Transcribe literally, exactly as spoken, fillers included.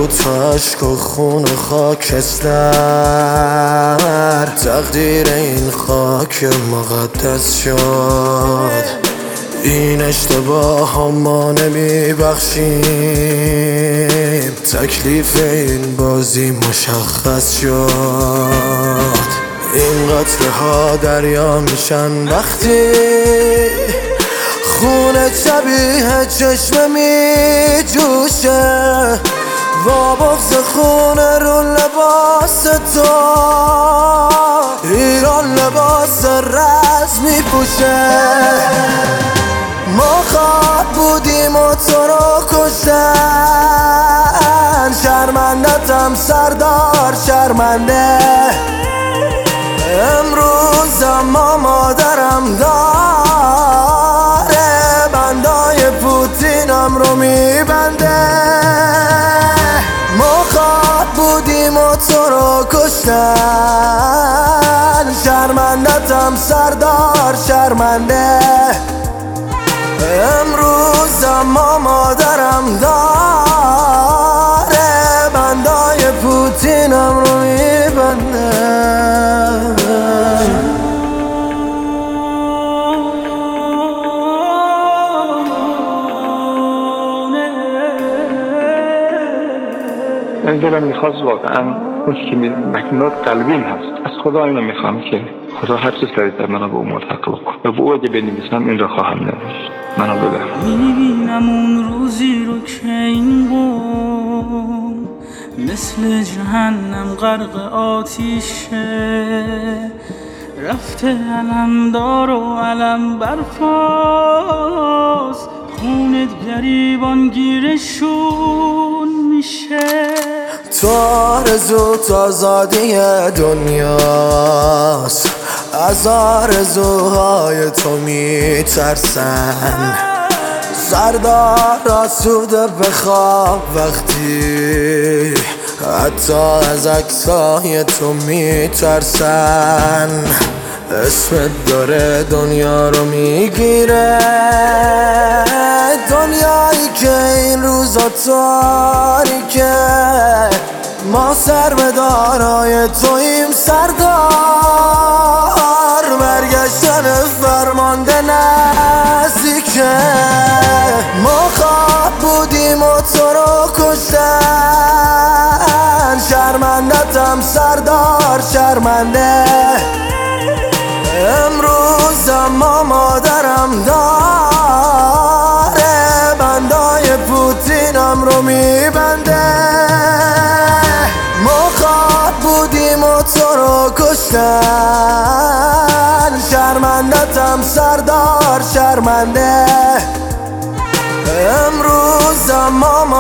تا عشق و خون خاکستر تقدیر این خاک مقدس شد. این اشتباه ها ما نمی بخشیم، تکلیف این بازی مشخص شد. این قطره ها دریا میشن وقتی خون شبیه چشمه می جوشه. با بغض خون رو لباس تو ایران لباس رز می پوشه. ما خواب بودیم و تو رو کشتن، شرمندتم سردار شرمنده. امروز اما مادرم داره بندای پوتینم رو میبنده. ما خواب بودیم و تو رو کشتن، شرمندتم سردار شرمنده. امروز اما مادرم داره بندای پوتینم رو میبنده. من دلم میخواست واقعا اون که مکنات قلبیم هست از خدا اینو میخوام که خدا هر چیز سریعتر منو به اون ملحق بکن و به او اگه بنویسم این را خواهم نوشت. منو ببر. میبینم اون روزی رو که این قوم مثل جهنم غرق آتیشه، رفته علمدار و علم برفاست، خونت گریبان گیرشون میشه. تو آرزو آزادی دنیاست، از آرزوهای تو میترسن. سردار آسوده بخواب وقتی حتی از عکسای تو میترسن. اسمت داره دنیا رو میگیره، دنیایی که این روزا تاریکه. ما سربدارای تویم سردار، برگشتن فرمانده نزدیکه. ما خواب بودیم و تو رو کشتن، شرمندتم سردار شرمنده. امروز اما مادرم داره بندای پوتینم رو میبنده. ما خواب بودیم و تو رو کشتن، شرمندتم سردار شرمنده. امروز اما